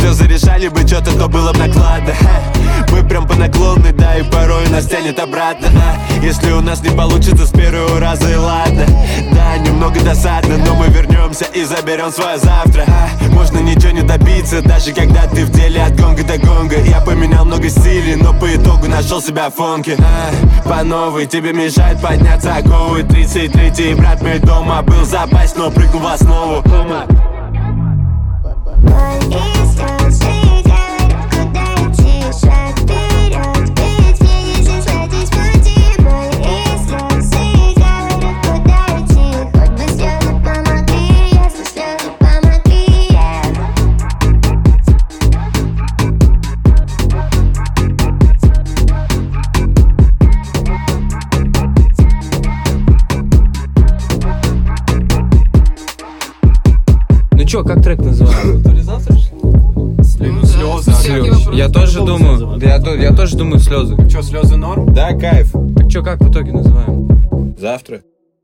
слезы решали бы что-то, то было б накладно. Мы прям по наклонной, да, и порой нас тянет обратно. Если у нас не получится с первого раза, и ладно. Да, немного досадно, но мы вернемся и заберем свое завтра. Можно ничего не добиться, даже когда ты в деле от гонга до гонга. Я поменял много стилей, но по итогу нашел себя в фонке. По новой тебе мешает подняться оковы. 33-й брат мой дома был запас, но прыгнул в основу. Ну чё, как трек называется? Слезы. Я тоже думаю, я тоже думаю слезы. Чё, слезы норм? Да, кайф. Так чё, как в итоге называем? Завтра.